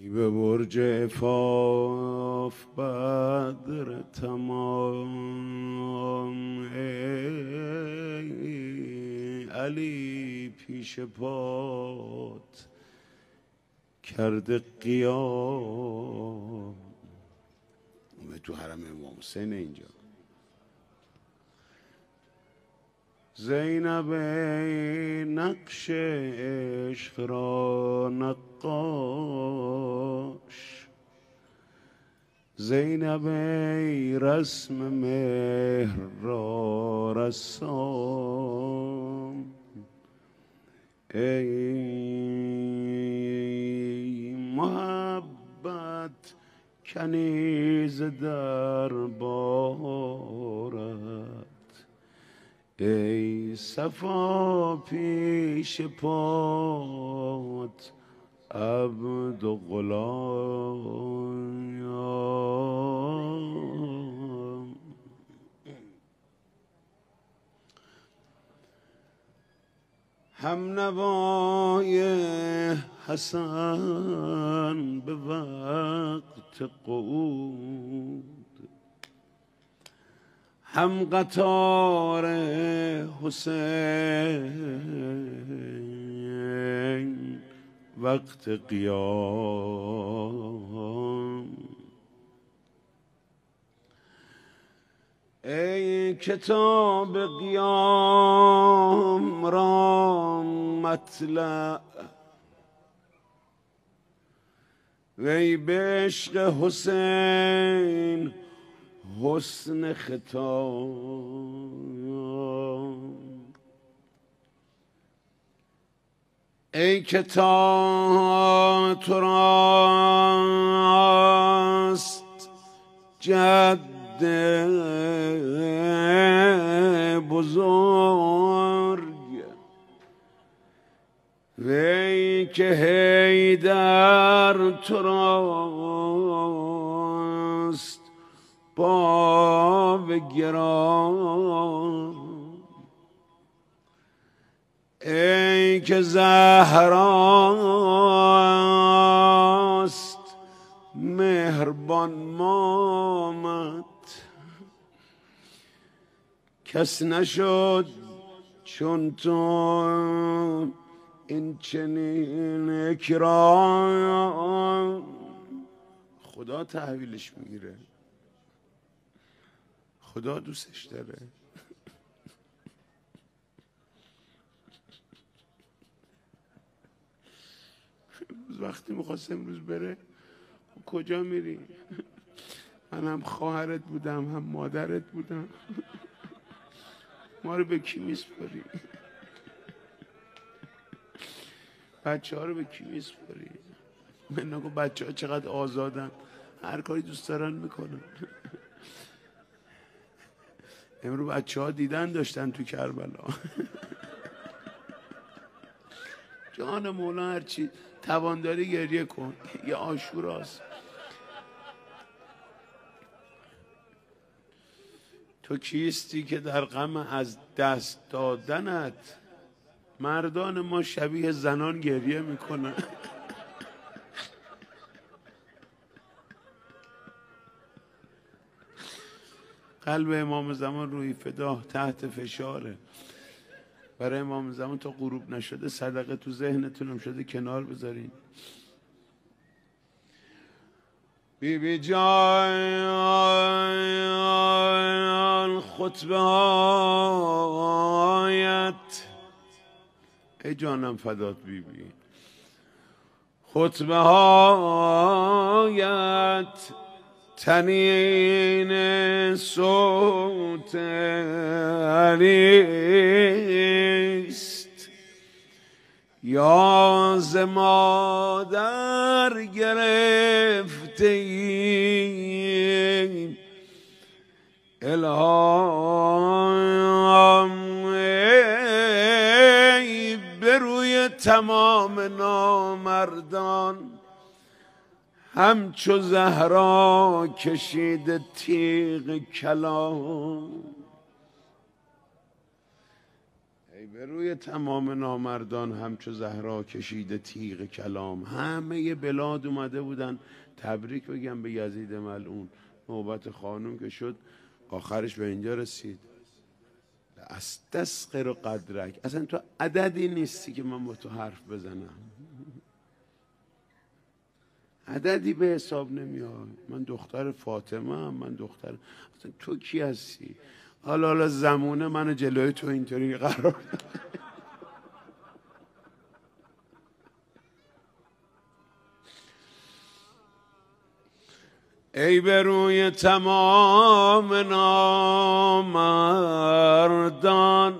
ای به برج عفاف بدر تمام، ای علی پیش پات کرده قیام. تو حرم امام حسین اینجا زینب نقش عشق را نقاش، زینب رسم مهر را رسام، ای محبت کنیز در بارت، ای صفا پیش پات عبد و غلام. هم نوای حسن به وقت قعود، هم قطار حسین وقت قیام. ای کتاب قیام را مطلع، وی به عشق حسین حسن ختام. ای کتاب تو راست جد بزرگ، وی که حیدر تو راست باب گران. ای که زهراست مهربان مامت، کس نشد چون تو این چنین اکرام. خدا تحویلش میگیره، خدا دوستش داره. وقتی میخواست امروز بره کجا میری؟ من هم خواهرت بودم هم مادرت بودم، ما رو به کی میسپاری؟ بچه ها رو به کی میسپاری؟ من نگو بچه ها چقدر آزادن، هر کاری دوست دارن میکنن. امروز بچه ها دیدن داشتن تو کربلا. جان مولا هرچی توانداری گریه کن، یه عاشوراست. تو کیستی که در غم از دست دادنت مردان ما شبیه زنان گریه میکنن. قلب امام زمان روی فدا تحت فشاره. برای امام زمان تا غروب نشده صدقه تو ذهنتونم شده کنار بذارین. بی بی جان خطبه هایت، ای جانم فدات بی بی، خطبه هایت تنین صوت علیست، یا ز مادر گرفته ای الهام، ای به روی تمام نامردان همچو زهرا کشیده تیغ کلام. ای به روی تمام نامردان همچو زهرا کشیده تیغ کلام. همه بلاد اومده بودن تبریک بگم به یزید ملعون. نوبت خانم که شد آخرش به اینجا رسید. استسقر و قدرک. اصلا تو عددی نیستی که من با تو حرف بزنم، عددی به حساب نمیاد. من دختر فاطمه هم، من دختر اصلا تو کی هستی؟ حالا زمونه منو جلوی تو اینطوری قرار ای به روی تمام نامردان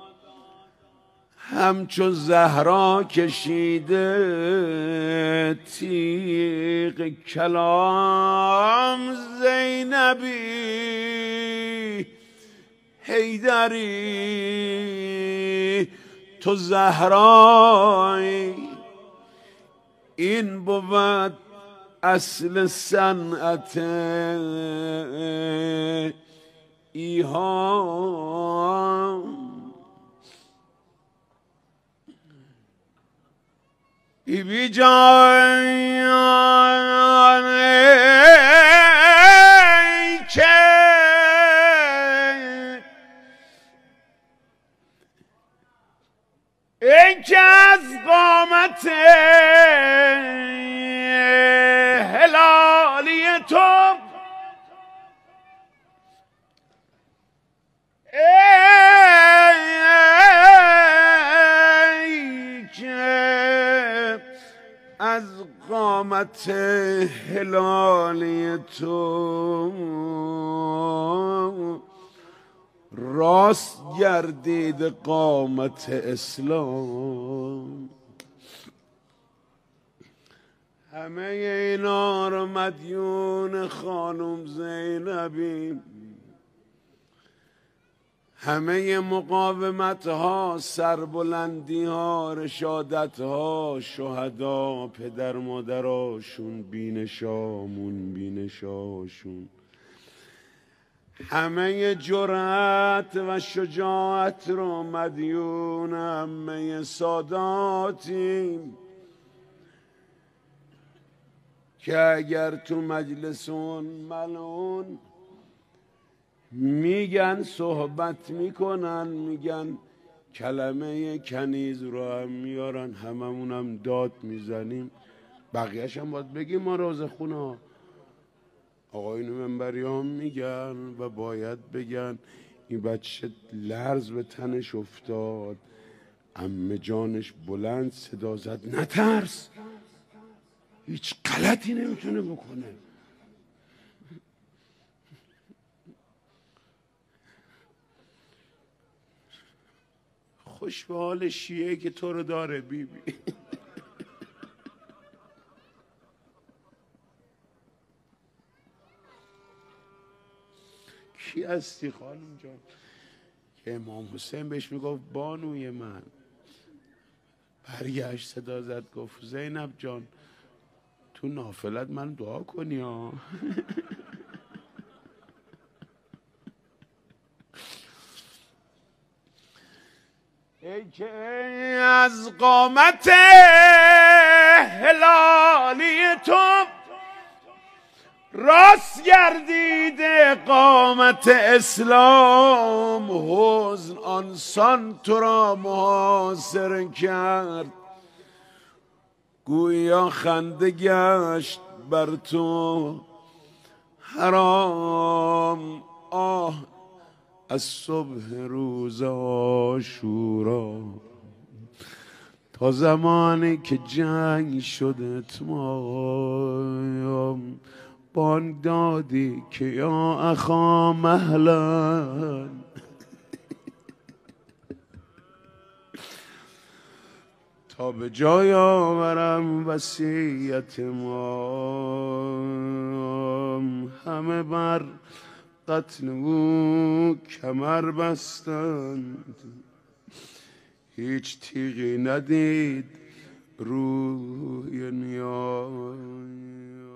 همچو زهرا کشیده تیغ کلام. زینبی حیدری تو زهرایی، این بود اصل صنعت ایهام. بی جان که ای که از قامت هلالی تو ای که از قامت هلالی تو راست گردید قامت اسلام. همه اینا رو مدیون خانم زینبی. همه مقاومت ها، سربلندی ها، رشادت ها، شهدا، پدر مادراشون، بینشامون، بینشاشون، همه جرأت و شجاعت رو مدیون همه ساداتیم که اگر تو مجلسون ملعون میگن صحبت میکنن، میگن کلمه کنیز رو هم میارن، هممون هم داد میزنیم. بقیهش هم باید بگیم ما رازخونه آقایون منبری هم میگن و باید بگن این بچه لرز به تنش افتاد، عمه جانش بلند صدا زد نترس، هیچ غلطی نمیتونه بکنه. خوش به حال شیعه که تو رو داره بیبی. کی هستی خانم جان؟ که امام حسین بهش میگفت بانوی من. برگشت صدا زد گفت زینب جان تو نافلت من دعا کنی ها. ای که از قامت هلالی تو راست گردیده قامت اسلام. حزن آنسان تو را محاصره کرد، گویا خنده گشت بر تو حرام. آه از صبح روز عاشورا تا زمانی که جنگ شد اتمام، بانگ دادی که یا اخا مهلا تا به جای آورم وصیت ما. همه بر قتل او کمر بستند، هیچ تیغی ندید روی نیام.